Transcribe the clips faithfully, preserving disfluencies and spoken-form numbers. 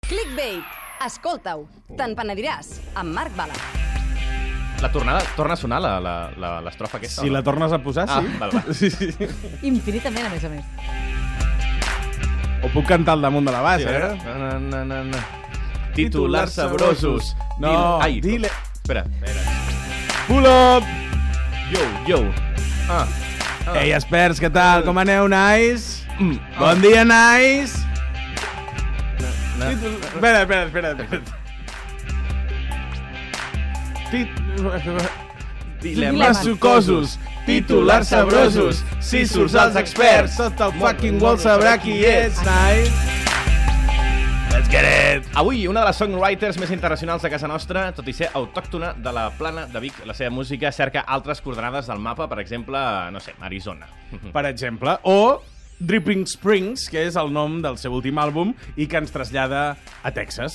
Clickbait. Escolta-ho. Te'n penediràs. Amb Marc Bala. La tornada torna a sonar l'estrofa aquesta? Si la tornes a posar, sí. Ah, val, val. Sí, sí. Infinitament, a més a més. O puc cantar al damunt de la base, Sí, eh? na, na, na, na. Titulars sabrosos. No, Dile. Ai, dile. Espera, espera. Pull up! Yo, yo. Ah. ah. Ei, experts, què tal? Com aneu, nice? Mm. Bon dia, nice! Na, na. Espera, espera, espera. espera. Tit... Dilemes sucosos, titulars sabrosos, si surts als experts, tot el fucking world sabrà qui ets, nice? Let's get it! Avui, una de les songwriters més internacionals de casa nostra, tot i ser autòctona de la plana de Vic, la seva música cerca altres coordenades del mapa, per exemple, no sé, Arizona. Per exemple, o Dripping Springs, que és el nom del seu últim àlbum i que ens trasllada a Texas.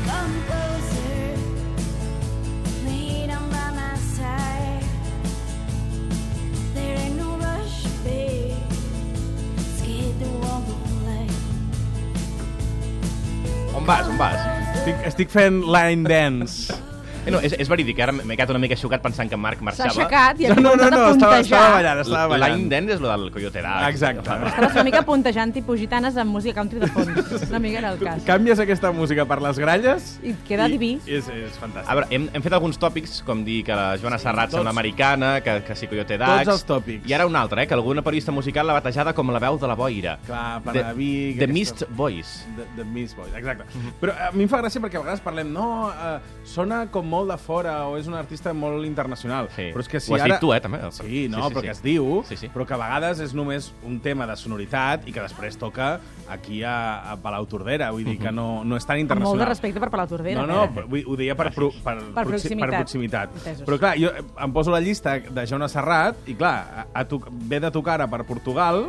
On vas, on vas? Estic, estic fent line dance. Eh, no, és, és verídic, ara m'he quedat una mica xocat pensant que en Marc S'ha marxava. aixecat i ha No, no, no, començat no, a estava, puntejar. estava ballant, estava ballant. Line dance és lo del Coyote Dax. Exacte. Estaves una mica puntejant tipus gitanes amb música country de fons. Una mica era el cas. Canvies aquesta música per les gralles I queda diví. és, és fantàstic. A veure, hem, hem fet alguns tòpics, com dir que la Joana Serrat és una americana, que, que sí Coyote Dax... Tots els tòpics. I ara un altre, eh, que alguna periodista musical l'ha batejada com la veu de la boira. Clar, per The, a Vic... The aquesta- Mist Voice. The, the Mist Boys, exacte. Però a mi em fa gràcia perquè a vegades parlem, no, uh, sona com molt de fora o és un artista molt internacional. Sí. Però és que si Ho has ara... dit tu, eh, també. Sí, no, Sí, sí, però sí. que es diu, Sí, sí. però que a vegades és només un tema de sonoritat i que després toca aquí a, a Palau Tordera. Vull dir que no, no és tan Amb internacional. molt de respecte per Palau Tordera. No, no, eh? vull, ho deia per, pro, per, Per proxi- proximitat. per proximitat. Entesos. Però clar, jo em poso la llista de Joana Serrat i clar, a, a tu, ve de tocar ara per Portugal.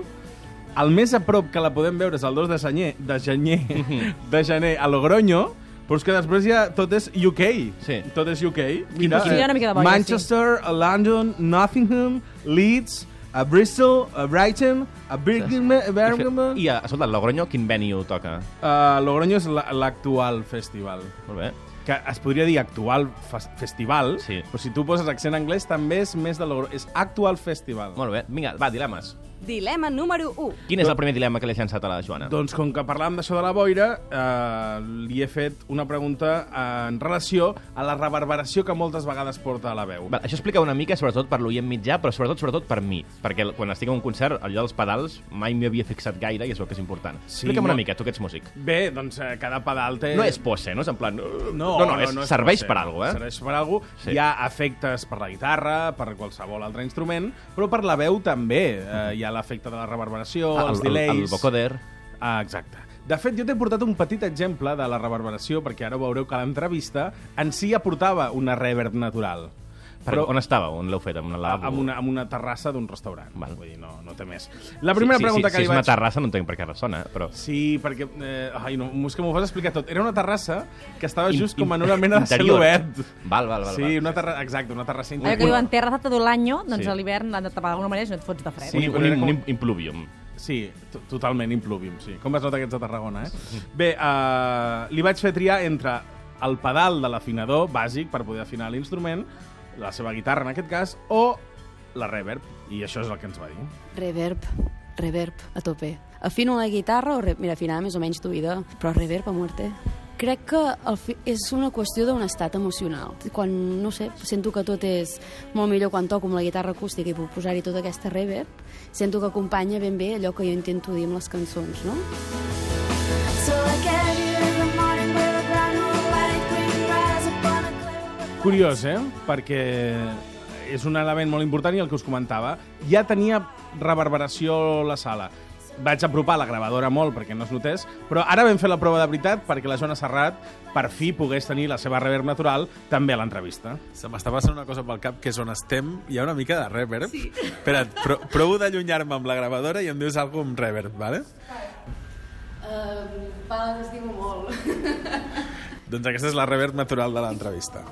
El més a prop que la podem veure és el dos de gener, de gener, de gener a Logroño, però és que després ja tot és U K. Sí. Tot és U K. Quin- quin hi ha una mica de boira, Manchester, a London, Nottingham, Leeds, a Bristol, a Brighton, a Birmingham, a Birmingham. I, a, escolta, el Logroño, quin venue toca? Uh, Logroño és la- l'actual festival. Molt bé. Que es podria dir actual fes festival, Sí. però si tu poses accent anglès també és més de Logroño. És actual festival. Molt bé. Vinga, va, dilemes. Dilema número u. Quin és el primer dilema que li has llançat a la Joana? Doncs com que parlàvem d'això de la boira, eh, li he fet una pregunta eh, en relació a la reverberació que moltes vegades porta a la veu. Va, això explica una mica, sobretot per l'oient mitjà, però sobretot sobretot per mi, perquè quan estic en un concert, allò dels pedals mai m'hi havia fixat gaire i és el que és important. Sí, Explica'm no- una mica, tu que ets músic. Bé, doncs eh, cada pedal té... No és pose, no és en plan... No, No, no, no, és, no és serveix pot ser. per alguna cosa, eh? Serveix per alguna cosa. Sí. Hi ha efectes per la guitarra, per qualsevol altre instrument, però per la veu també. Eh, hi ha l'efecte de la reverberació, Ah, els el, delays... el, el vocoder. Ah, exacte. De fet, jo t'he portat un petit exemple de la reverberació, perquè ara veureu que l'entrevista en si aportava una reverb natural. Però, on estava? On l'heu fet? Amb una a- lavabo? amb una, amb una terrassa d'un restaurant. Val. Vull dir, no, no té més. La primera sí, sí, pregunta sí, que si li és una vaig... terrassa no entenc per què ressona, però... Sí, perquè... Eh, ai, no, és que m'ho fas explicar tot. Era una terrassa que estava In- just com en in- una mena de cel interior. obert. Val, val, val. Sí, val. una terrassa... Exacte, una terrassa Allò que interior. diuen terra tot l'any, doncs Sí. a l'hivern l'han de tapar d'alguna manera si no et fots de fred. Sí, un, però un, era com- un impluvium. Sí, to- totalment impluvium, sí. Com es nota que ets de Tarragona, eh? Bé, uh, li vaig fer triar entre el pedal de l'afinador bàsic per poder afinar l'instrument, la seva guitarra en aquest cas, o la reverb, i això és el que ens va dir. Reverb, reverb a tope. Afino la guitarra o... Re... Mira, afinar més o menys d'oïda, però reverb a muerte. Crec que el fi... és una qüestió d'un estat emocional. Quan, no sé, sento que tot és molt millor quan toco amb la guitarra acústica i puc posar-hi tota aquesta reverb, sento que acompanya ben bé allò que jo intento dir amb les cançons, no? Curiós, eh? Perquè és un element molt important i el que us comentava. Ja tenia reverberació la sala. Vaig apropar la gravadora molt perquè no es notés, però ara vam fer la prova de veritat perquè la Joana Serrat per fi pogués tenir la seva reverb natural també a l'entrevista. Se m'està passant una cosa pel cap, que és on estem, hi ha una mica de reverb. Sí. Espera't, pro provo d'allunyar-me amb la gravadora i em dius alguna cosa amb reverb, vale? Uh, Pala, t'estimo molt. Doncs aquesta és la reverb natural de l'entrevista.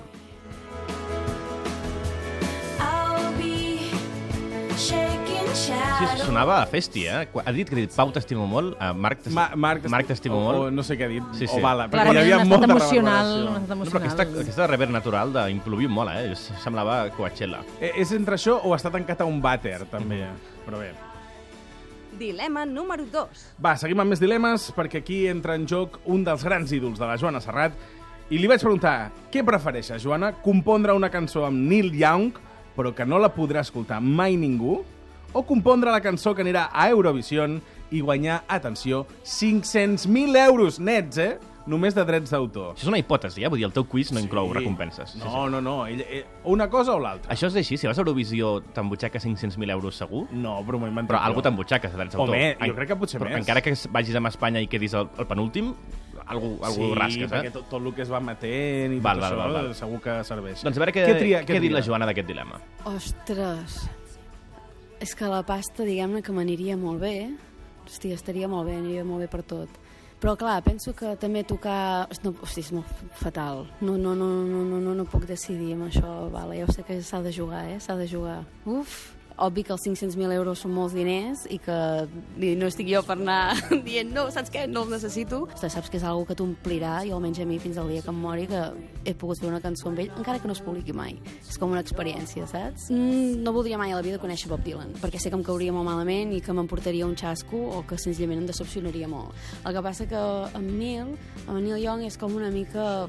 Sí, sí, sonava a Festi, eh? Ha dit que ha dit Pau t'estimo molt, uh, Marc t'estimo Ma Marc, Marc t'estimo o, molt. o no sé què ha dit, Sí, sí. o Bala, perquè Clarament, hi havia un estat molta emocional, reverberació. un estat No, però aquesta, emocional. aquesta reverb natural d'implovia molt, eh? Semblava Coachella. Eh, És entre això o està tancat a un vàter, també. Però bé. Dilema número dos. Va, seguim amb més dilemes, perquè aquí entra en joc un dels grans ídols de la Joana Serrat. I li vaig preguntar, què prefereixes, Joana? Compondre una cançó amb Neil Young, però que no la podrà escoltar mai ningú? O compondre la cançó que anirà a Eurovision i guanyar, atenció, cinc-cents mil euros nets, eh? Només de drets d'autor. Això és una hipòtesi, eh? Vull dir, el teu quiz no inclou recompenses. No, Sí, sí. no, no. Ell, eh, una cosa o l'altra. Això és així? Si vas a Eurovisió t'embutxaca cinc-cents mil euros segur? No, però m'ho he inventat Però algú jo. t'embutxaca, de drets d'autor. Home, jo En- crec que potser però més. encara que vagis a Espanya i quedis al, al penúltim, algú, algú sí, rasques, perquè eh? tot, tot el que es va matent i Val, tot val, això val, val. segur que serveix. Doncs a veure què, què, tria, què ha dit la Joana d'aquest dilema. Ostres, és que la pasta, diguem-ne, que m'aniria molt bé. Hòstia, estaria molt bé, aniria molt bé per tot. Però, clar, penso que també tocar... No, hosti, és molt fatal. No, no, no, no, no, no, no puc decidir amb això. Vale, ja ho sé que s'ha de jugar, eh? S'ha de jugar. Uf! Obvi que els cinc-cents mil euros són molts diners i que i no estic jo per anar dient no, saps què? No els necessito. Ostres, saps que és algo que t'omplirà i almenys a mi fins al dia que em mori que he pogut fer una cançó amb ell, encara que no es publiqui mai. És com una experiència, saps? Mm, no voldria mai a la vida conèixer Bob Dylan, perquè sé que em cauria molt malament i que m'emportaria un xasco o que senzillament em decepcionaria molt. El que passa que amb Neil, amb Neil Young és com una mica...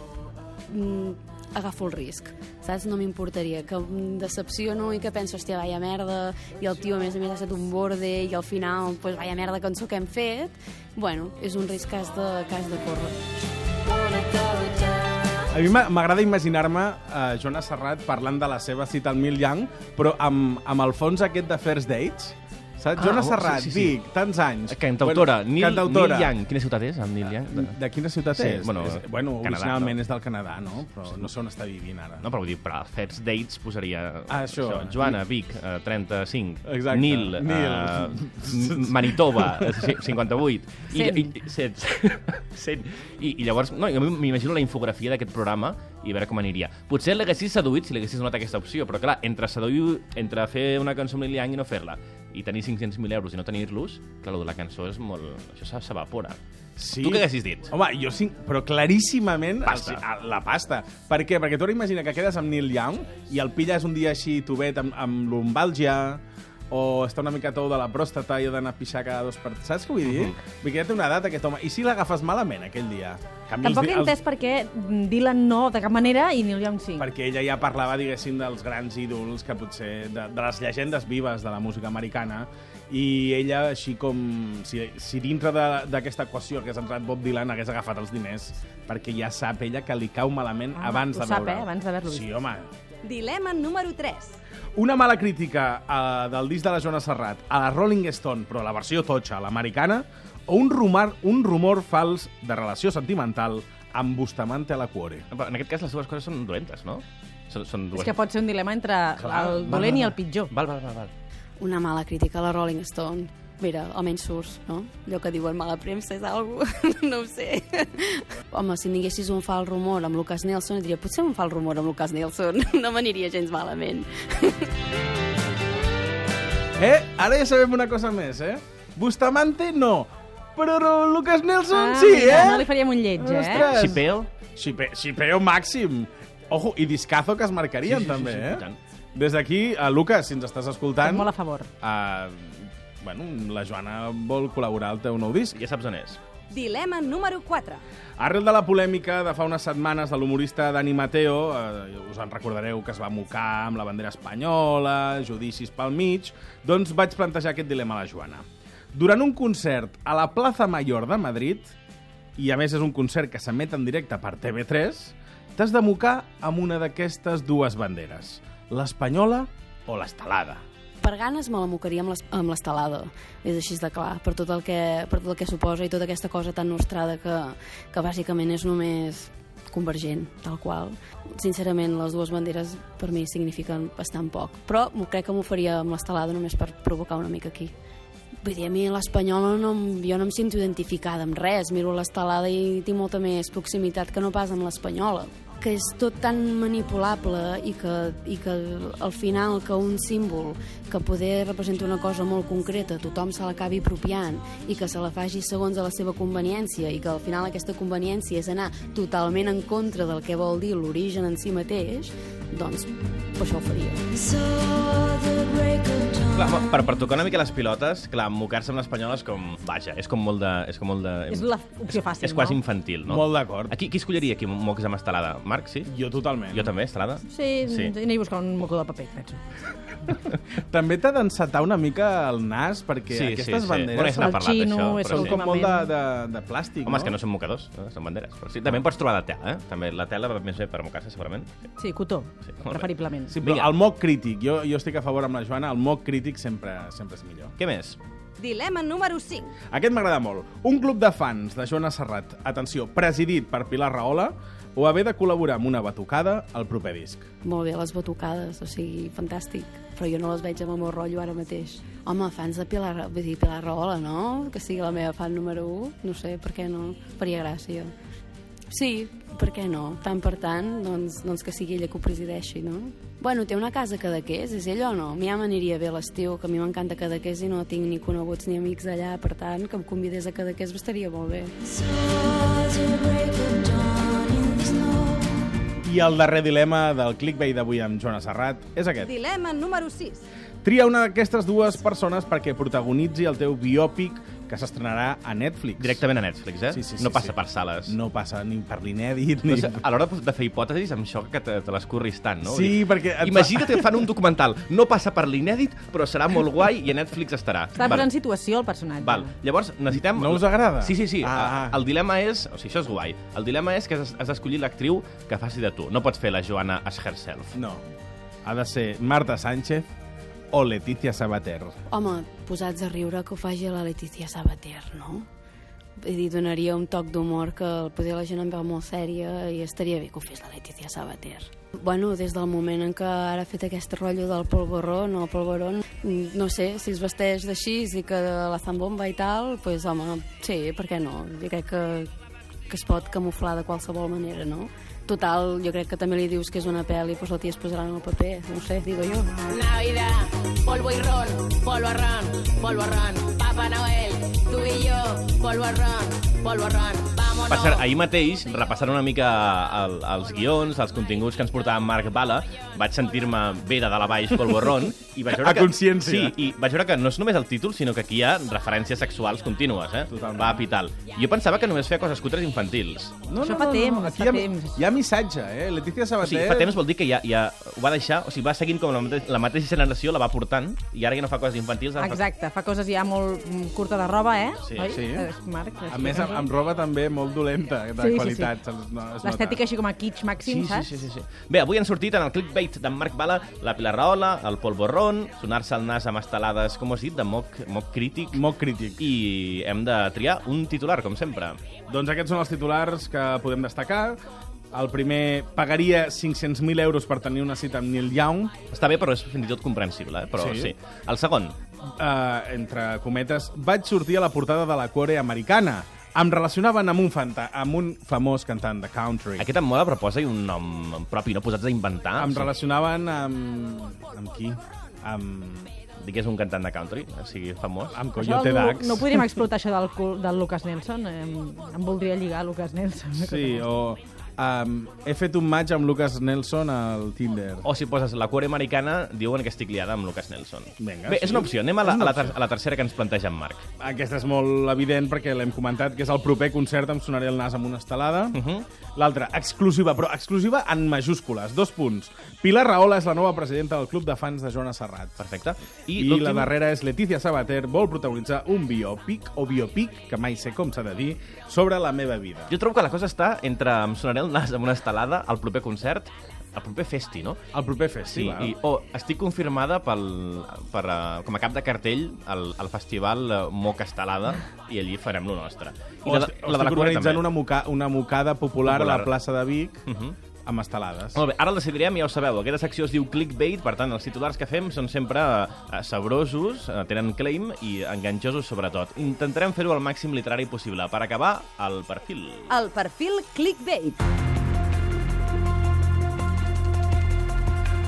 Mm, agafo el risc, saps? No m'importaria que em decepciono i que penso, hòstia, vaya merda, i el tio a més a més ha estat un borde i al final, pues, vaya merda cançó que hem fet. Bueno, és un risc que has de, que has de córrer. A mi m'a- m'agrada imaginar-me uh, Joana Serrat parlant de la seva cita al Neil Young, però amb, amb el fons aquest de First Dates. Saps? Ah, Joana oh, Serrat, sí, sí, sí. Vic, tants anys. Cantautora, Bueno, Neil, cantautora. Neil Young. Quina ciutat és, el Neil Young? De, de quina ciutat Sí, és? bueno, és? Bueno, Canadà, originalment no? és del Canadà, no? Però no sé on està vivint ara. No, però vull dir, per als First Dates posaria... Ah, això. Joana, Vic, eh, trenta-cinc. Exacte. Neil, Neil. eh, M- Manitoba, eh, ci- cinquanta-vuit. I, Cent. i, cent. cent. I, I llavors, no, jo m'imagino la infografia d'aquest programa i a veure com aniria. Potser l'haguessis seduït si l'haguessis donat aquesta opció, però clar, entre seduir, entre fer una cançó amb Neil Young i no fer-la, i tenir cinc-cents mil euros i no tenir-los, clar, lo de la cançó és molt... Això s'evapora. Sí. Tu què haguessis dit? Home, jo sí, però claríssimament Pasta. el- el- la pasta. Per què? Perquè tu ara imagina que quedes amb Neil Young i el pilles un dia així tubet amb, amb lumbàlgia o està una mica tou de la pròstata i ha d'anar a pixar cada dos per... Saps què vull dir? Uh -huh. Vull dir que ja té una data aquest home. I si l'agafes malament aquell dia? En canvi, Tampoc els he di- entès per què Dylan no, de cap manera, i Neil Young sí. Perquè ella ja parlava, diguéssim, dels grans ídols que potser... De, de les llegendes vives de la música americana, i ella, així com... Si, si dintre de- d'aquesta equació que has entrat Bob Dylan hagués agafat els diners, perquè ja sap ella que li cau malament Ah, abans ho de sap, veure'l. eh? Abans d'haver-lo vist. Sí, home. Dilema número tres. Una mala crítica uh, del disc de la Joana Serrat a la Rolling Stone, però la versió totxa, l'americana, o un rumor, un rumor fals de relació sentimental amb Bustamante a la Cuore. En aquest cas, les dues coses són dolentes, no? Són, són dues... És que pot ser un dilema entre Clar, el val, dolent val, i el val. pitjor. Val, val, val, val. Una mala crítica a la Rolling Stone. Mira, almenys surts, no? Allò que diuen mala premsa és algo... no ho sé. Home, si tinguessis un fals rumor amb Lucas Nelson, diria, potser un fals rumor amb Lucas Nelson. no m'aniria gens malament. Eh? Ara ja sabem una cosa més, eh? Bustamante no, però Lucas Nelson Ah, sí, mira, eh? no li faríem un lleig, eh? Ostres. Xipeo? Xipe, xipeo màxim. Ojo, i discazo que es marcarien, Sí, sí, sí, també, sí, eh? i tant. Des d'aquí, a Lucas, si ens estàs escoltant... Estic molt a favor. Uh, bueno, la Joana vol col·laborar al teu nou disc. Ja saps on és. Dilema número quatre. Arrel de la polèmica de fa unes setmanes de l'humorista Dani Mateo, eh, us en recordareu que es va mocar amb la bandera espanyola, judicis pel mig, doncs vaig plantejar aquest dilema a la Joana. Durant un concert a la Plaza Mayor de Madrid, i a més és un concert que s'emet en directe per T V tres, t'has de mocar amb una d'aquestes dues banderes, l'espanyola o l'estelada. Per ganes me la mocaria amb l'es- amb l'estelada, és així de clar, per tot, el que, per tot el que suposa i tota aquesta cosa tan nostrada que, que bàsicament és només convergent, tal qual. Sincerament, les dues banderes per mi signifiquen bastant poc, però m'ho crec que m'ho faria amb l'estelada només per provocar una mica aquí. Vull dir, a mi l'espanyola no, em- jo no em sento identificada amb res, miro l'estelada i tinc molta més proximitat que no pas amb l'espanyola. que és tot tan manipulable i que, i que al final que un símbol que poder representa una cosa molt concreta tothom se l'acabi apropiant i que se la faci segons a la seva conveniència i que al final aquesta conveniència és anar totalment en contra del que vol dir l'origen en si mateix, doncs per això ho faria. Clar, per, per tocar una mica les pilotes, clar, mocar-se amb l'espanyol és com, vaja, és com molt de... És, com molt de, És l'opció fàcil, és quasi no? infantil, no? Molt d'acord. Aquí, qui escolliria aquí mocs amb estelada? Marc, sí? Jo totalment. Jo també, estelada? Sí, Sí. sí. Anem a buscar un moco de paper, penso. També t'ha d'encetar una mica el nas, perquè Sí, aquestes sí, sí. banderes Bueno, ja se n'ha El parlat, xino, d'això, és però són sí. com molt de, últimament. de, de plàstic, Home, no? és que no són mocadors, no? Són banderes. Però sí, també en pots trobar de tela, eh? També la tela va més bé per mocar-se, segurament. Sí. Sí, cotó, Sí, molt bé. preferiblement. Sí, però Vinga. el moc crític, jo, jo estic a favor amb la Joana, el moc crític sempre, sempre és millor. Què més? Dilema número cinc. Aquest m'agrada molt. Un club de fans de Joana Serrat, atenció, presidit per Pilar Rahola, o haver de col·laborar amb una batucada al proper disc. Molt bé, les batucades, o sigui, fantàstic. Però jo no les veig amb el meu rotllo ara mateix. Home, fans de Pilar, vull dir, Pilar Rahola, no? Que sigui la meva fan número un. No sé, per què no? Faria gràcia. Sí, per què no? Tant per tant, doncs, doncs que sigui ella que ho presideixi, no? Bueno, té una casa a Cadaqués, és ella o no? A mi ja m'aniria bé l'estiu, que a mi m'encanta Cadaqués i no tinc ni coneguts ni amics allà, per tant, que em convidés a Cadaqués estaria molt bé. I el darrer dilema del clickbait d'avui amb Joana Serrat és aquest. Dilema número sis. Tria una d'aquestes dues persones perquè protagonitzi el teu biòpic que s'estrenarà a Netflix. Directament a Netflix, eh? Sí, sí, sí, no passa sí. per sales. No passa ni per l'inèdit, ni... No sé, a l'hora de fer hipòtesis em xoca que te, te les curris tant, no? Sí, perquè... et fa- Imagina't que fan un documental. No passa per l'inèdit, però serà molt guai i a Netflix estarà. Està posant situació el personatge. Val. Llavors, necessitem... No us agrada? Sí, sí, sí. Ah, ah. El dilema és... O sigui, això és guai. El dilema és que has, has d'escollir l'actriu que faci de tu. No pots fer la Joana as herself. No. Ha de ser Marta Sánchez o Leticia Sabater. Home, posats a riure que ho faci la Leticia Sabater, no? Vull dir, donaria un toc d'humor que potser la gent em veu molt sèria i estaria bé que ho fes la Leticia Sabater. Bueno, des del moment en què ara ha fet aquest rotllo del polvorón o polvorón, no sé, si es vesteix d'així i que la zambomba i tal, doncs, home, sí, per què no? Jo crec que, que es pot camuflar de qualsevol manera, no? Total, jo crec que també li dius que és una pel·li, doncs la tia es posarà en el paper, no ho sé, digo jo. Navidad, polvo y ron, polvo ron, polvo ron, Papá Noel, tú y yo, polvo ron, polvo ron, vámonos. Per cert, ahir mateix, repassant una mica el, els guions, els continguts que ens portava Marc Bala, vaig sentir-me bé de dalt a baix polvorrón i vaig veure A que... consciència. Sí, i vaig veure que no és només el títol, sinó que aquí hi ha referències sexuals contínues, eh? Totalment. Va a pital. Jo pensava que només feia coses cutres infantils. No, Això fa temps, Aquí fa hi ha, temps. hi ha missatge, eh? Leticia O Sabater... sigui, fa temps vol dir que ja, ja ho va deixar, o sigui, va seguint com la, mate la mateixa generació, la va portant, i ara ja no fa coses infantils. Ara fa... Exacte, fa coses ja molt mm, curta de roba, eh? Sí, Oi? sí. Eh, Marc, A més, amb, amb roba també molt dolenta, de Sí, sí, qualitat. se'ls- No, es nota. l'estètica així com a kitsch màxim, Sí, saps? sí, sí, sí, sí. Bé, avui han sortit en el clickbait d'en Marc Bala la Pilar Rahola, el polvorrón, sonar-se al nas amb estelades, com ho has dit, de moc, moc crític, Moc crític. i hem de triar un titular, com sempre. Doncs aquests són els titulars que podem destacar. El primer pagaria cinc-cents mil euros per tenir una cita amb Neil Young. Està bé, però és fins i tot comprensible, eh? Però Sí. sí. El segon, Uh, entre cometes, vaig sortir a la portada de la Core americana. Em relacionaven amb un, fanta amb un famós cantant de country. aquest em mola, però posa-hi un nom propi, no posats a inventar. Em Sí. relacionaven amb... Amb qui? Amb... Digues un cantant de country, o sigui, famós. Amb Això Coyote no, Dax. no podríem explotar això del, cul- del Lucas Nelson? Em, em voldria lligar Lucas Nelson. Sí, o... Um, he fet un match amb Lucas Nelson al Tinder. O si poses la Core americana, diuen que estic liada amb Lucas Nelson. Vinga, Bé, sí. és una opció. Anem a la, És una a la, ter opció. a la tercera que ens planteja en Marc. Aquesta és molt evident perquè l'hem comentat, que és el proper concert Em sonaré el nas amb una estelada. Uh -huh. L'altra, exclusiva, però exclusiva en majúscules. Dos punts. Pilar Rahola és la nova presidenta del club de fans de Joana Serrat. Perfecte. I, I, I l'últim- la darrera és Leticia Sabater vol protagonitzar un biòpic, o biopic, que mai sé com s'ha de dir, sobre la meva vida. Jo trobo que la cosa està entre em sonaré el nas amb una estelada al proper concert, al proper festi, no? El proper Sí, festival. i, o estic confirmada pel, per, uh, com a cap de cartell al, al festival uh, Moca Estelada i allí farem lo nostre. I o la, de- estic, la de la estic Core organitzant també. una, moca, una mocada popular, Popular. a la plaça de Vic Uh -huh. amb estelades. Molt bé, ara el decidirem, ja ho sabeu. Aquesta secció es diu clickbait, per tant, els titulars que fem són sempre uh, sabrosos, uh, tenen claim i enganxosos sobretot. Intentarem fer-ho al màxim literari possible. Per acabar, el perfil. El perfil clickbait.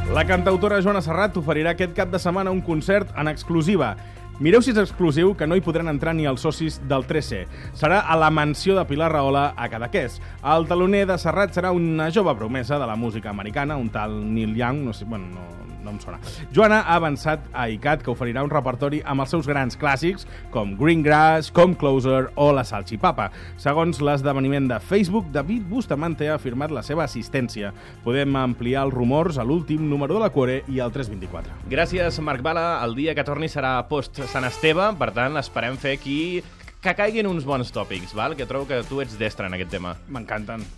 La cantautora Joana Serrat oferirà aquest cap de setmana un concert en exclusiva. Mireu si és exclusiu, que no hi podran entrar ni els socis del tres C. Serà a la mansió de Pilar Rahola, a Cadaqués. El taloner de Serrat serà una jove promesa de la música americana, un tal Neil Young, no sé, bueno, no, no em sona. Joana ha avançat a I C A T que oferirà un repertori amb els seus grans clàssics, com Greengrass, Come Closer o La Salchipapa. Segons l'esdeveniment de Facebook, David Bustamante ha afirmat la seva assistència. Podem ampliar els rumors a l'últim número de la Cuore i al tres vint-i-quatre. Gràcies, Marc Bala. El dia que torni serà post Sant Esteve, per tant, esperem fer aquí que caiguin uns bons tòpics, val? Que trobo que tu ets destre en aquest tema. M'encanten.